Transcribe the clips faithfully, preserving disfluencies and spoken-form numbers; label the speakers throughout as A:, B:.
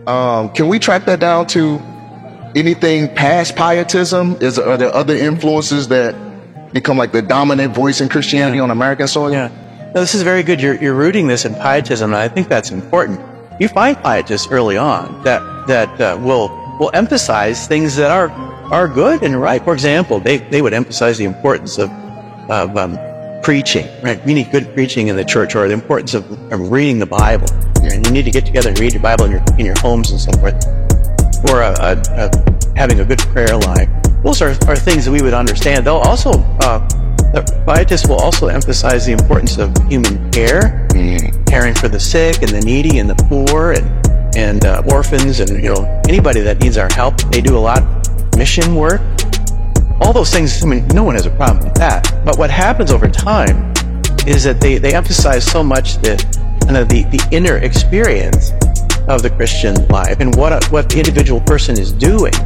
A: Um, can we track that down to anything past pietism? Is are there other influences that become like the dominant voice in Christianity on American soil?
B: Yeah, no, this is very good. You're you're rooting this in pietism, and I think that's important. You find pietists early on that that uh, will will emphasize things that are are good and right. For example, they they would emphasize the importance of of um, preaching, right? We need good preaching in the church, or the importance of, of reading the Bible. And you need to get together and read your Bible in your in your homes and so forth, or a, a, a, having a good prayer life. Those are, are things that we would understand. They'll also, uh, the pietists will also emphasize the importance of human care, mm. caring for the sick and the needy and the poor and and uh, orphans and you know anybody that needs our help. They do a lot of mission work. All those things. I mean, no one has a problem with that. But what happens over time is that they, they emphasize so much that kind of the, the inner experience of the Christian life and what a, what the individual person is doing,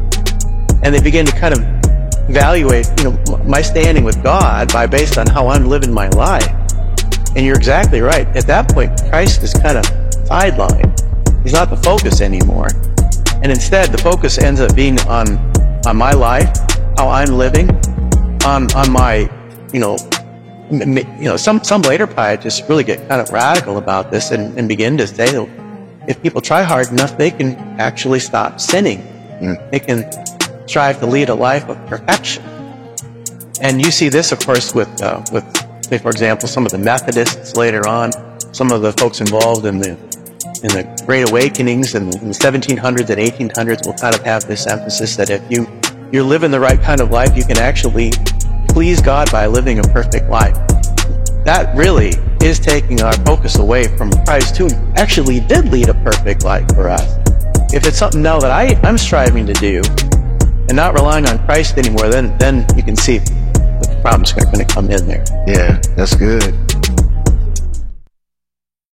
B: and they begin to kind of evaluate, you know, my standing with God by based on how I'm living my life. And you're exactly right. At that point, Christ is kind of sidelined. He's not the focus anymore, and instead, the focus ends up being on on my life, how I'm living, on on my, you know. You know, some, some later pietists really get kind of radical about this and, and begin to say that if people try hard enough, they can actually stop sinning. Mm. They can strive to lead a life of perfection. And you see this, of course, with, uh, with, say, for example, some of the Methodists later on, some of the folks involved in the in the Great Awakenings in the, in the seventeen hundreds and eighteen hundreds will kind of have this emphasis that if you, you're living the right kind of life, you can actually please God by living a perfect life. That really is taking our focus away from Christ, who actually did lead a perfect life for us. If it's something now that I, I'm striving to do and not relying on Christ anymore, then, then you can see the problems are going to come in there.
A: Yeah, that's good.